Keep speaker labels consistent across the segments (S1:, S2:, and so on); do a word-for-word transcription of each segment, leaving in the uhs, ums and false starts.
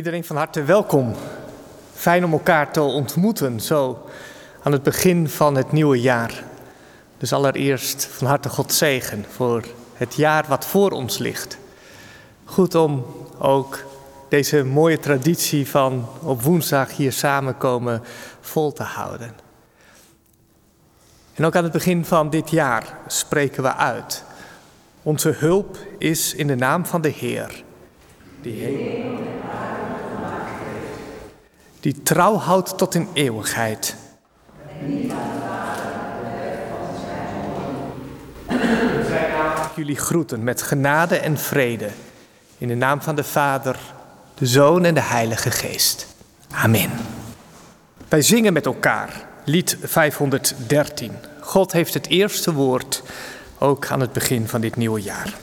S1: Iedereen van harte welkom. Fijn om elkaar te ontmoeten, zo aan het begin van het nieuwe jaar. Dus allereerst van harte God zegen voor het jaar wat voor ons ligt. Goed om ook deze mooie traditie van op woensdag hier samenkomen vol te houden. En ook aan het begin van dit jaar spreken we uit. Onze hulp is in de naam van de Heer, die hemel en aarde gemaakt heeft, die trouw houdt tot in eeuwigheid. En niet aan de Vader de weg van zijn zoon. Zijn naam jullie groeten met genade en vrede. In de naam van de Vader, de Zoon en de Heilige Geest. Amen. Wij zingen met elkaar lied vijfhonderddertien. God heeft het eerste woord, ook aan het begin van dit nieuwe jaar.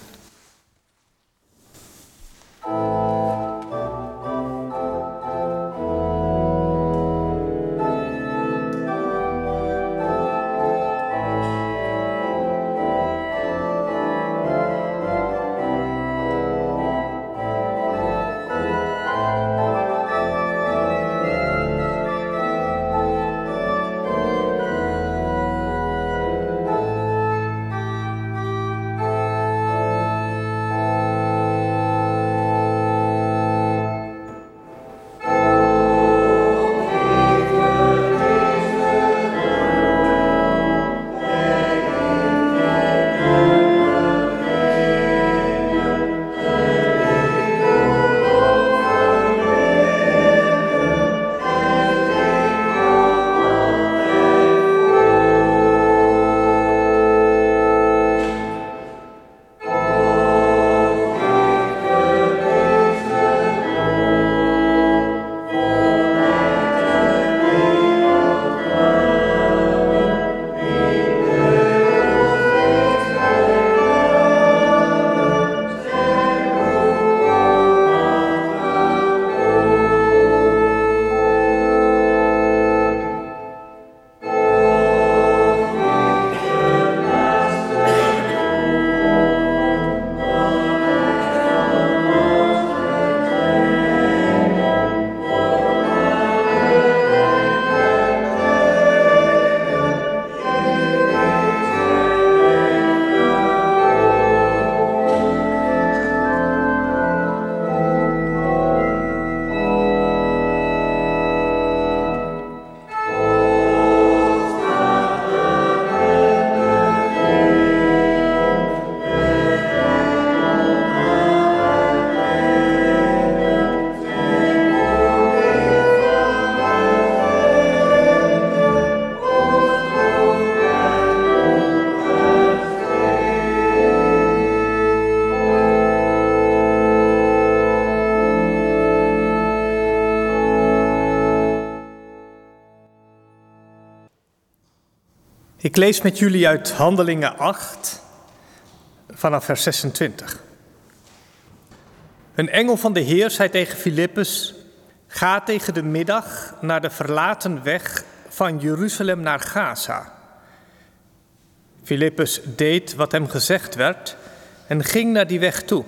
S1: Ik lees met jullie uit Handelingen acht, vanaf vers zesentwintig. Een engel van de Heer zei tegen Filippus: ga tegen de middag naar de verlaten weg van Jeruzalem naar Gaza. Filippus deed wat hem gezegd werd en ging naar die weg toe.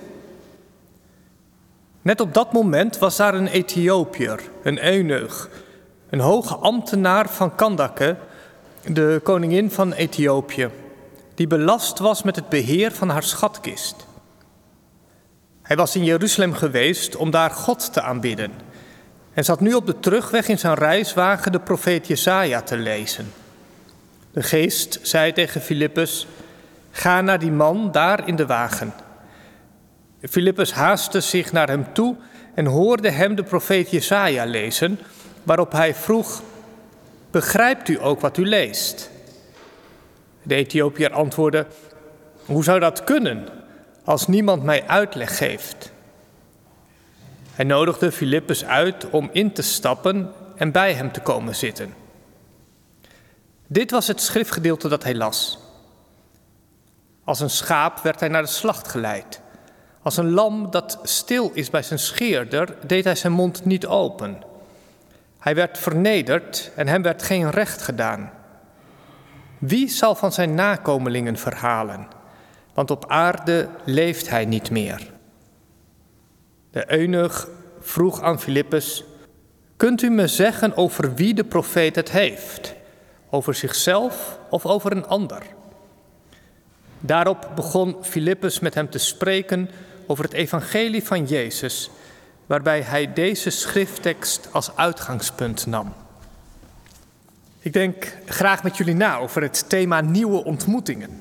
S1: Net op dat moment was daar een Ethiopiër, een eunuch, een hoge ambtenaar van Kandake, de koningin van Ethiopië, die belast was met het beheer van haar schatkist. Hij was in Jeruzalem geweest om daar God te aanbidden en zat nu op de terugweg in zijn reiswagen de profeet Jesaja te lezen. De geest zei tegen Filippus: ga naar die man daar in de wagen. Filippus haastte zich naar hem toe en hoorde hem de profeet Jesaja lezen, waarop hij vroeg: begrijpt u ook wat u leest? De Ethiopiër antwoordde: hoe zou dat kunnen, als niemand mij uitleg geeft? Hij nodigde Filippus uit om in te stappen en bij hem te komen zitten. Dit was het schriftgedeelte dat hij las. Als een schaap werd hij naar de slacht geleid. Als een lam dat stil is bij zijn scheerder, deed hij zijn mond niet open. Hij werd vernederd en hem werd geen recht gedaan. Wie zal van zijn nakomelingen verhalen? Want op aarde leeft hij niet meer. De eunuch vroeg aan Filippus: kunt u me zeggen over wie de profeet het heeft? Over zichzelf of over een ander? Daarop begon Filippus met hem te spreken over het evangelie van Jezus, waarbij hij deze schrifttekst als uitgangspunt nam. Ik denk graag met jullie na over het thema nieuwe ontmoetingen.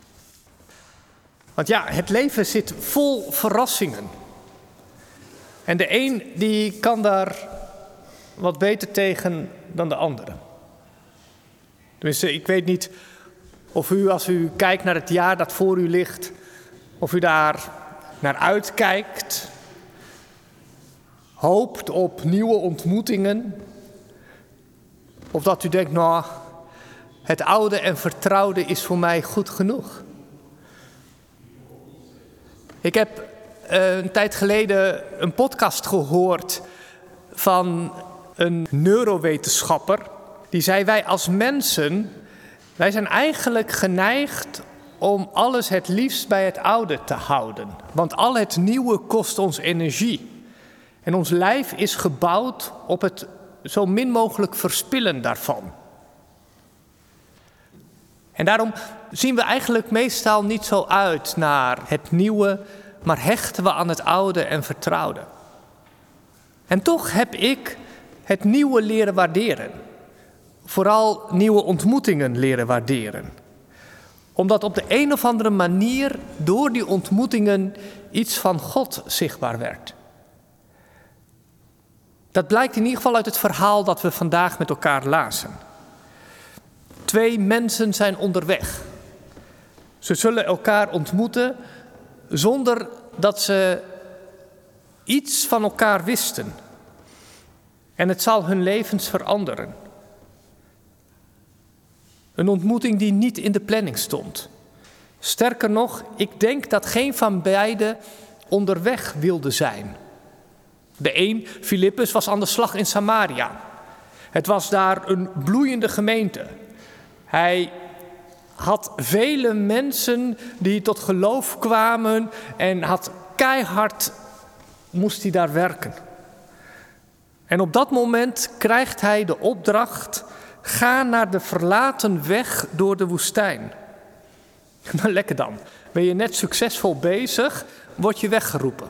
S1: Want ja, het leven zit vol verrassingen. En de een die kan daar wat beter tegen dan de andere. Tenminste, ik weet niet of u, als u kijkt naar het jaar dat voor u ligt, of u daar naar uitkijkt, hoopt op nieuwe ontmoetingen, of dat u denkt, nou, het oude en vertrouwde is voor mij goed genoeg. Ik heb uh, een tijd geleden een podcast gehoord van een neurowetenschapper. Die zei, wij als mensen, wij zijn eigenlijk geneigd om alles het liefst bij het oude te houden. Want al het nieuwe kost ons energie. En ons lijf is gebouwd op het zo min mogelijk verspillen daarvan. En daarom zien we eigenlijk meestal niet zo uit naar het nieuwe, maar hechten we aan het oude en vertrouwde. En toch heb ik het nieuwe leren waarderen. Vooral nieuwe ontmoetingen leren waarderen. Omdat op de een of andere manier door die ontmoetingen iets van God zichtbaar werd. Dat blijkt in ieder geval uit het verhaal dat we vandaag met elkaar lazen. Twee mensen zijn onderweg. Ze zullen elkaar ontmoeten zonder dat ze iets van elkaar wisten. En het zal hun levens veranderen. Een ontmoeting die niet in de planning stond. Sterker nog, ik denk dat geen van beiden onderweg wilde zijn. De een, Filippus, was aan de slag in Samaria. Het was daar een bloeiende gemeente. Hij had vele mensen die tot geloof kwamen en had keihard, moest hij daar werken. En op dat moment krijgt hij de opdracht: ga naar de verlaten weg door de woestijn. Nou, lekker dan. Ben je net succesvol bezig, word je weggeroepen.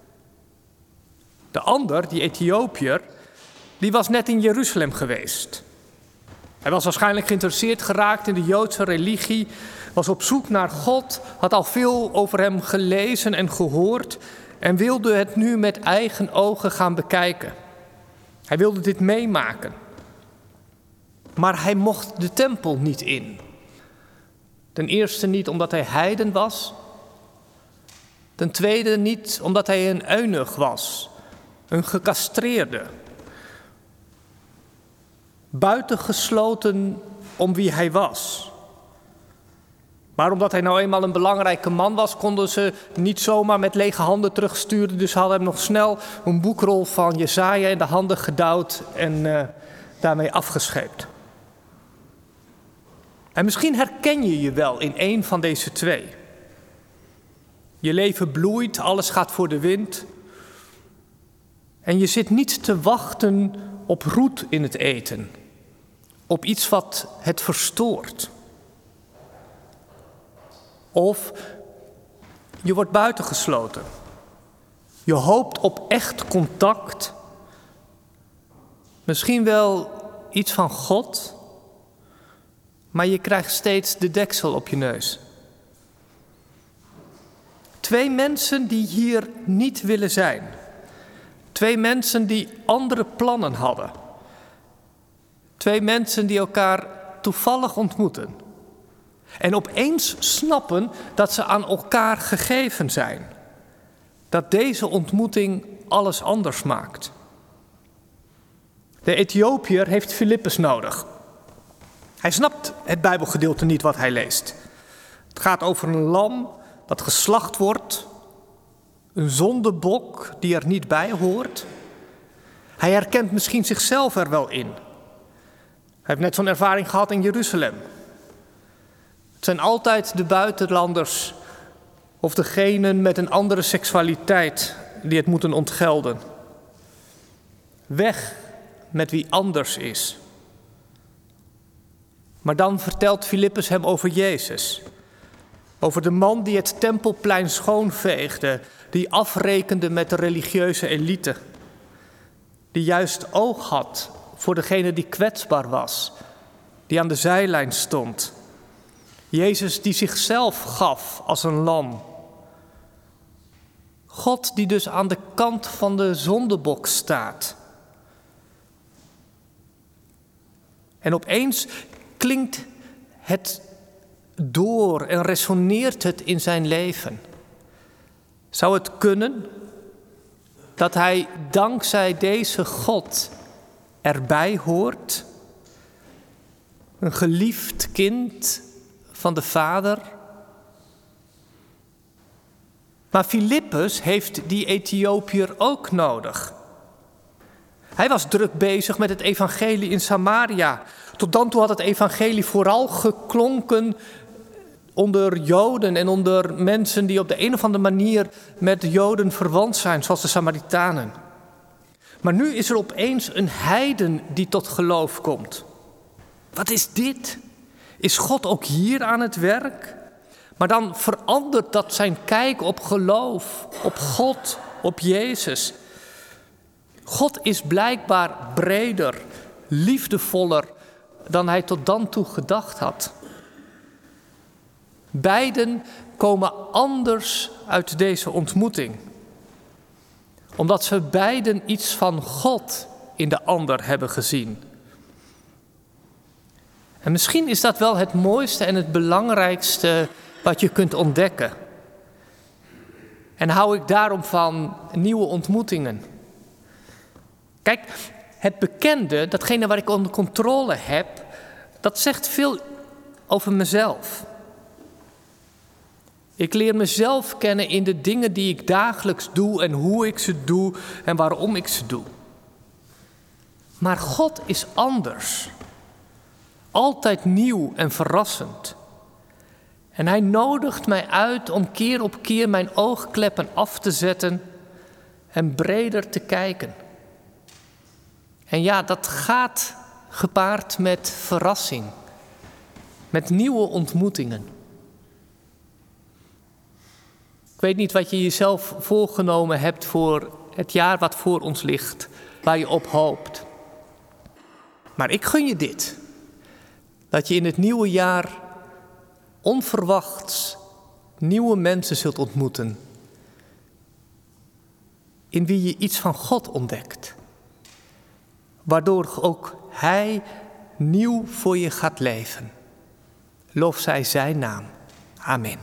S1: De ander, die Ethiopiër, die was net in Jeruzalem geweest. Hij was waarschijnlijk geïnteresseerd geraakt in de Joodse religie, was op zoek naar God, had al veel over hem gelezen en gehoord en wilde het nu met eigen ogen gaan bekijken. Hij wilde dit meemaken. Maar hij mocht de tempel niet in. Ten eerste niet omdat hij heiden was. Ten tweede niet omdat hij een eunuch was, een gecastreerde. Buitengesloten om wie hij was. Maar omdat hij nou eenmaal een belangrijke man was, konden ze niet zomaar met lege handen terugsturen. Dus ze hadden hem nog snel een boekrol van Jesaja in de handen gedouwd en uh, daarmee afgescheept. En misschien herken je je wel in een van deze twee. Je leven bloeit, alles gaat voor de wind. En je zit niet te wachten op roet in het eten. Op iets wat het verstoort. Of je wordt buitengesloten. Je hoopt op echt contact. Misschien wel iets van God. Maar je krijgt steeds de deksel op je neus. Twee mensen die hier niet willen zijn. Twee mensen die andere plannen hadden. Twee mensen die elkaar toevallig ontmoeten. En opeens snappen dat ze aan elkaar gegeven zijn. Dat deze ontmoeting alles anders maakt. De Ethiopiër heeft Filippus nodig. Hij snapt het Bijbelgedeelte niet wat hij leest. Het gaat over een lam dat geslacht wordt. Een zondebok die er niet bij hoort. Hij herkent misschien zichzelf er wel in. Hij heeft net zo'n ervaring gehad in Jeruzalem. Het zijn altijd de buitenlanders of degenen met een andere seksualiteit die het moeten ontgelden. Weg met wie anders is. Maar dan vertelt Filippus hem over Jezus. Over de man die het tempelplein schoonveegde, die afrekende met de religieuze elite. Die juist oog had voor degene die kwetsbaar was, die aan de zijlijn stond. Jezus die zichzelf gaf als een lam. God die dus aan de kant van de zondebok staat. En opeens klinkt het door en resoneert het in zijn leven. Zou het kunnen dat hij dankzij deze God erbij hoort? Een geliefd kind van de Vader? Maar Filippus heeft die Ethiopiër ook nodig. Hij was druk bezig met het evangelie in Samaria. Tot dan toe had het evangelie vooral geklonken onder Joden en onder mensen die op de een of andere manier met Joden verwant zijn, zoals de Samaritanen. Maar nu is er opeens een heiden die tot geloof komt. Wat is dit? Is God ook hier aan het werk? Maar dan verandert dat zijn kijk op geloof, op God, op Jezus. God is blijkbaar breder, liefdevoller dan hij tot dan toe gedacht had. Beiden komen anders uit deze ontmoeting. Omdat ze beiden iets van God in de ander hebben gezien. En misschien is dat wel het mooiste en het belangrijkste wat je kunt ontdekken. En hou ik daarom van nieuwe ontmoetingen. Kijk, het bekende, datgene waar ik onder controle heb, dat zegt veel over mezelf. Ik leer mezelf kennen in de dingen die ik dagelijks doe en hoe ik ze doe en waarom ik ze doe. Maar God is anders. Altijd nieuw en verrassend. En hij nodigt mij uit om keer op keer mijn oogkleppen af te zetten en breder te kijken. En ja, dat gaat gepaard met verrassing, met nieuwe ontmoetingen. Ik weet niet wat je jezelf voorgenomen hebt voor het jaar wat voor ons ligt, waar je op hoopt. Maar ik gun je dit, dat je in het nieuwe jaar onverwachts nieuwe mensen zult ontmoeten, in wie je iets van God ontdekt, waardoor ook Hij nieuw voor je gaat leven. Lof zij zijn naam. Amen.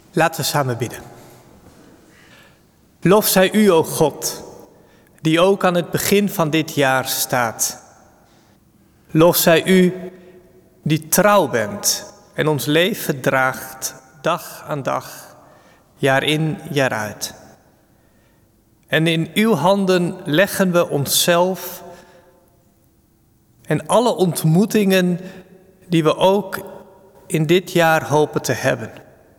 S1: Laten we samen bidden. Lof zij u, o God, die ook aan het begin van dit jaar staat. Lof zij u, die trouw bent en ons leven draagt dag aan dag, jaar in, jaar uit. En in uw handen leggen we onszelf en alle ontmoetingen die we ook in dit jaar hopen te hebben.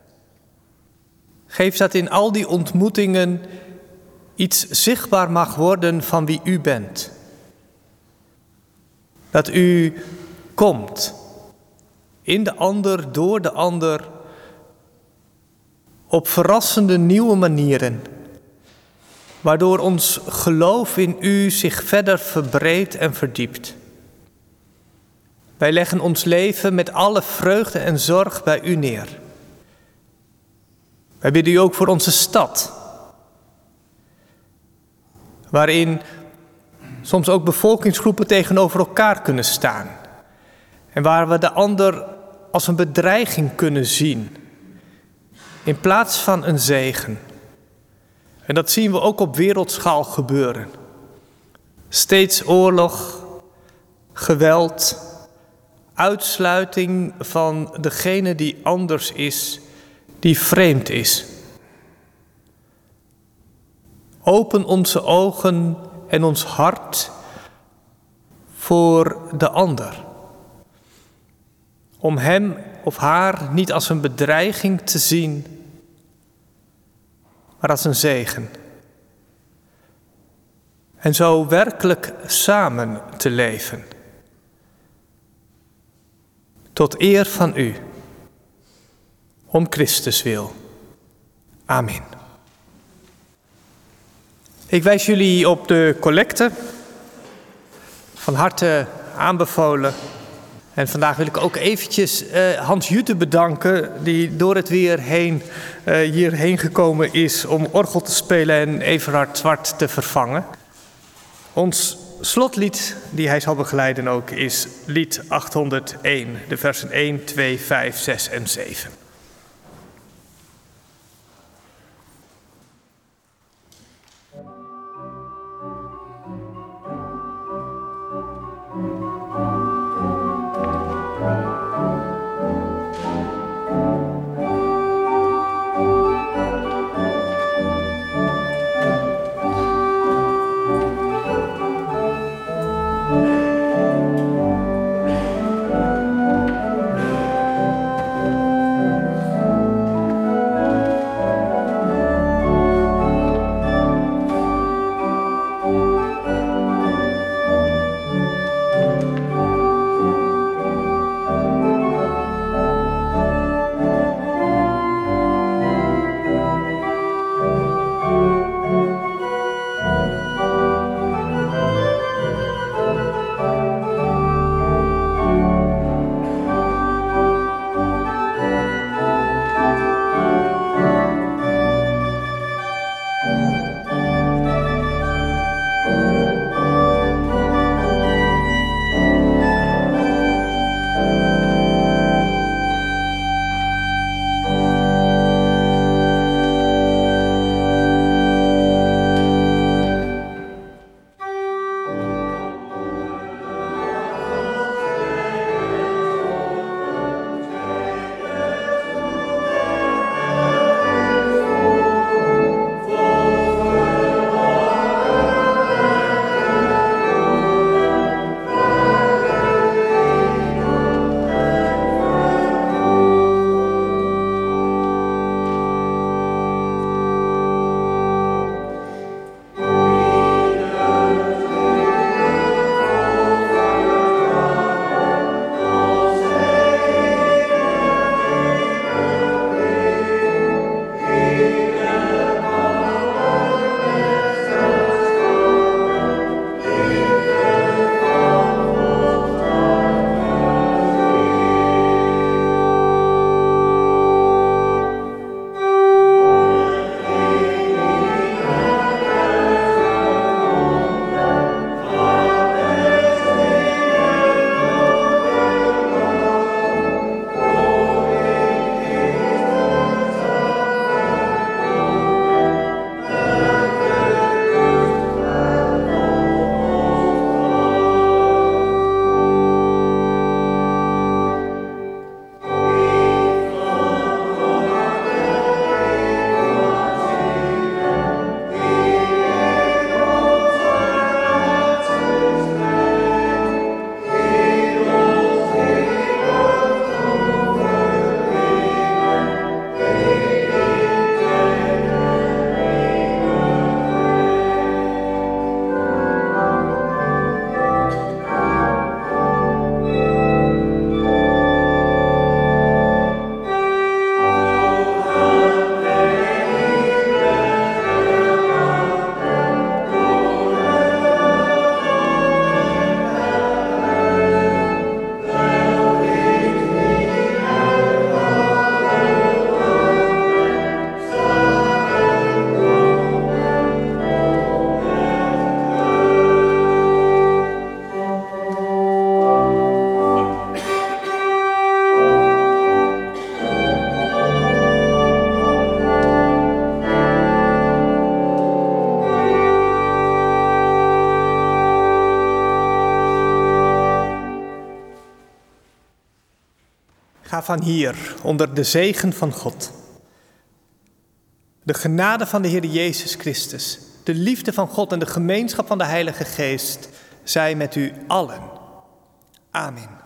S1: Geef dat in al die ontmoetingen iets zichtbaar mag worden van wie u bent. Dat u komt in de ander, door de ander, op verrassende nieuwe manieren, waardoor ons geloof in u zich verder verbreedt en verdiept. Wij leggen ons leven met alle vreugde en zorg bij u neer. Wij bidden u ook voor onze stad, waarin soms ook bevolkingsgroepen tegenover elkaar kunnen staan. En waar we de ander als een bedreiging kunnen zien, in plaats van een zegen. En dat zien we ook op wereldschaal gebeuren. Steeds oorlog, geweld, uitsluiting van degene die anders is, die vreemd is. Open onze ogen en ons hart voor de ander. Om hem of haar niet als een bedreiging te zien, maar als een zegen. En zo werkelijk samen te leven. Tot eer van u. Om Christus wil. Amen. Ik wijs jullie op de collecte. Van harte aanbevolen. En vandaag wil ik ook eventjes uh, Hans Jutte bedanken, die door het weer heen uh, hierheen gekomen is om orgel te spelen en Everhard Zwart te vervangen. Ons slotlied, die hij zal begeleiden ook, is lied achthonderdéén, de versen één, twee, vijf, zes en zeven. Ga van hier onder de zegen van God. De genade van de Heer Jezus Christus, de liefde van God en de gemeenschap van de Heilige Geest zij met u allen. Amen.